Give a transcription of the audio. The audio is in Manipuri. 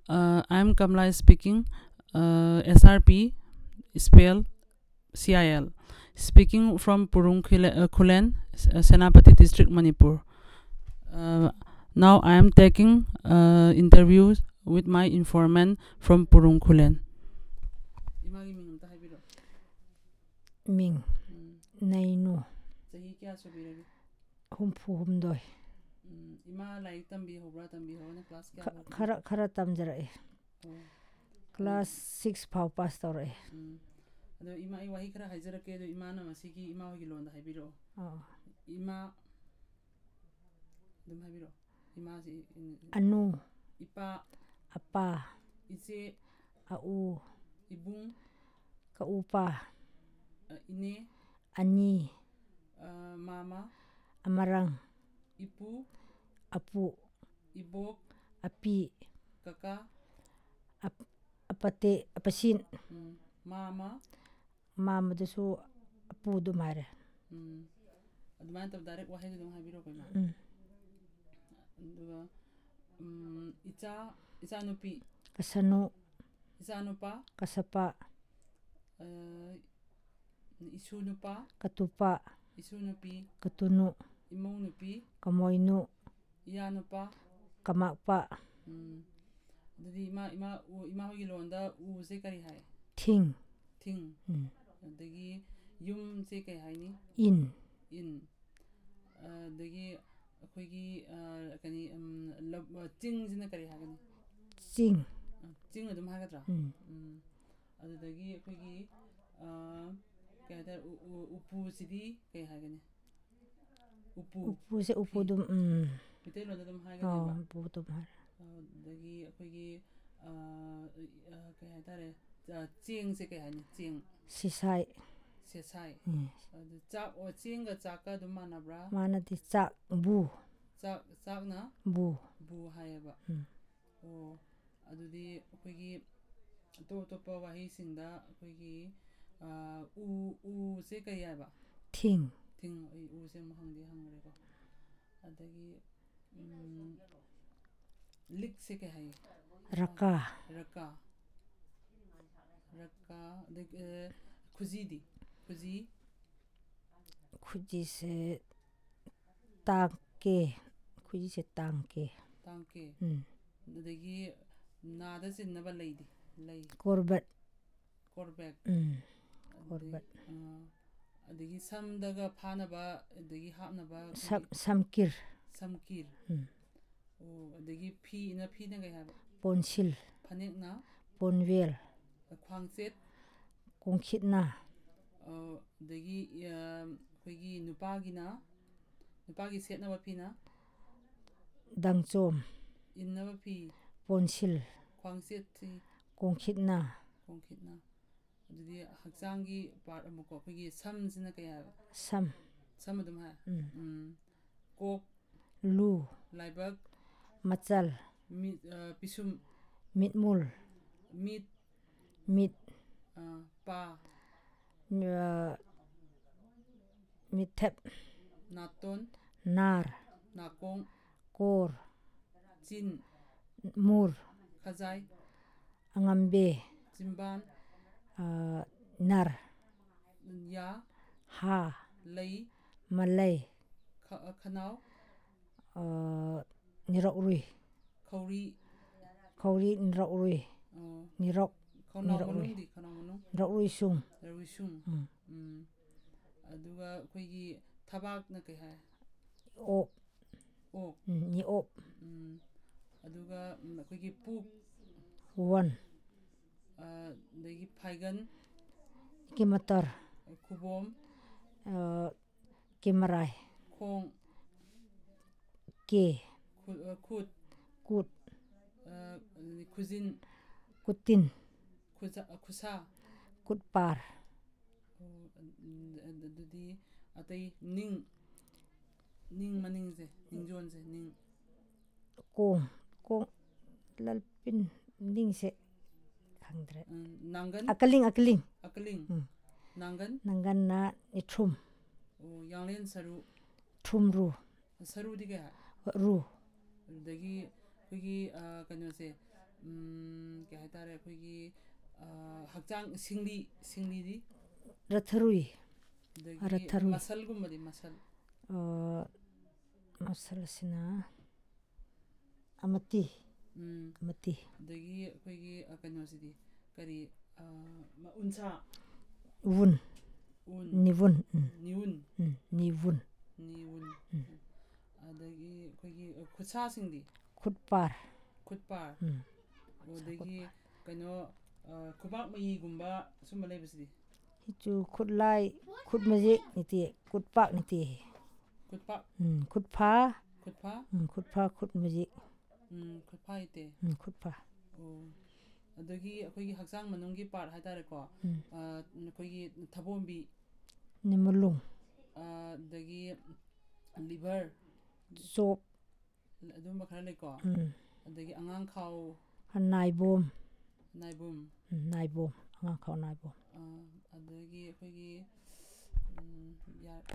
I'm Kamla speaking. SRP spell CIL. Speaking from Purung Khulen, Senapati District, Manipur. Now I am taking interviews with my informant from Purung Khulen. Ming Nainu Chahi kya subiragi? Humdoi Ima like tambi hobra tambi ho na class kya? Khara tamjara class 6 phau pass tawre. Ado ima I wahi khara hajarake do ima na masiki ima hogi londa haibiro. Ima dum haibiro. Ima si Anu ipa apa ice au ibung kaupa ine ani mama amarang ipu apu ibok api kaka apate apasin mama dasu apu dumare. Aduman tab direct wahi dum habiro ko ma. Duga ica nupi kasanu ica nupa kasapa isu nupa katupa isu nupi katunu imong nupi kamoinu iya nupa kamakpa dadi ima hogi londa u se kari hai ting dagi yum se kai hai ni in dagi akhoi kani ting jina kari hagani ting adum hagadra adagi akhoi kaya dar upu sidi kai hagani upu se upu dum mitai londa dum hagani ba upu dum har dagi akhoi kaya dar cheng se kai hani cheng sisai sesai chak o cheng ga chaka dum manabra manati chak bu chak na bu hayaba o adudi akhoi topa wahi singda akhoi u se kai yaba ting u se mahangdi hangre ko adagi lik se kai hai raka khuji se tangke adagi nada sinnaba leidi korbat adagi samdaga phanaba adagi hapnaba samkir adagi phi na kai haba ponsil phanek na ponvel khwangchet kongkhitna adagi akhoi nupagi setnaba phi na dangchom innaba phi ponsil khwangchet thi kongkhitna adudi hakchangi part amuko akhoi samsina kai haba sam adum ha kok lu laibak machal pisum mitmul mit pa mithep naton nar nakong kor chin mur khajai angambe chimban nar ya ha lei malai khanau nirokri khawri nirokri nirok nirokri sung aduga akhoi thabak na kai hai op ni op aduga akhoi puk wan dagi phaigan kimatar khubom kimarai khong ke khut khujin kutin khusa kutpar adudi atai ning maningse ningjonse ning kong lalpin ningse khangdre nangan akaling nangan na ithum yanglen thumru saru di ga ru dagi akhoi kano se ꯀꯩ ꯍꯥꯏꯇꯥꯔꯦ ꯑꯩꯈꯣꯏꯒꯤ ꯍꯛꯆꯥꯡ ꯁꯤꯡꯂꯤꯗꯤ ꯔꯊꯔꯨꯏ ꯑꯗꯒꯤ ꯃꯁꯜꯒꯨꯝꯕꯗꯤ ꯃꯁꯜ ꯃꯁꯜꯁꯤꯅ ꯑꯃꯇꯤ ꯑꯗꯒꯤ ꯑꯩꯈꯣꯏꯒꯤ ꯀꯩꯅꯣꯁꯤꯗꯤ ꯀꯔꯤ ꯎꯟꯁꯥ ꯅꯤꯋꯨꯟ ꯅꯤꯋꯨꯟ ꯑꯗꯒꯤ ꯑꯩꯈꯣꯏꯒꯤ ꯈꯨꯠꯁꯥꯁꯤꯡꯗꯤ ꯈꯨꯠꯄꯥꯔ ꯑꯗꯒꯤ ꯀꯩꯅꯣ ꯈꯨꯕꯥꯛ ꯃꯌꯤꯒꯨꯝꯕ ꯁꯨꯝꯕ ꯂꯩꯕꯁꯤꯗꯤ ꯍꯤꯆꯨ ꯈꯨꯠꯂꯥꯏ ꯈꯨꯠ ꯃꯌꯦꯛ ꯅꯤꯇꯦ ꯈꯨꯠꯄꯥꯛ ꯅꯤꯇꯦ ꯈꯨꯠꯄꯥꯛ ꯈꯨꯠꯐꯥ ꯈꯨꯠꯐꯥ ꯈꯨꯠ ꯃꯌꯦꯛ ꯈꯨꯠꯐꯥ ꯏꯇꯦ ꯈꯨꯠꯐꯥ ꯑꯗꯒꯤ ꯑꯩꯈꯣꯏꯒꯤ ꯍꯛꯆꯥꯡ ꯃꯅꯨꯡꯒꯤ ꯄꯥꯔꯠ ꯍꯥꯏꯇꯥꯔꯦꯀꯣ ꯑꯩꯈꯣꯏꯒꯤ ꯊꯕꯣꯝꯕꯤ ꯅꯤꯃꯨꯂꯨꯡ ꯑꯗꯒꯤ ꯂꯤꯚꯔ ꯆꯣꯞ ꯑꯗꯨꯝꯕ ꯈꯔ ꯂꯩꯀꯣ ꯑꯗꯒꯤ ꯑꯉꯥꯡꯈꯥꯎ ꯅꯥꯏꯕꯣꯝ ꯅꯥꯏꯕꯣꯝ ꯑꯉꯥꯡꯈꯥꯎ ꯅꯥꯏꯕꯣꯝ ꯑꯗꯒꯤ ꯑꯩꯈꯣꯏꯒꯤ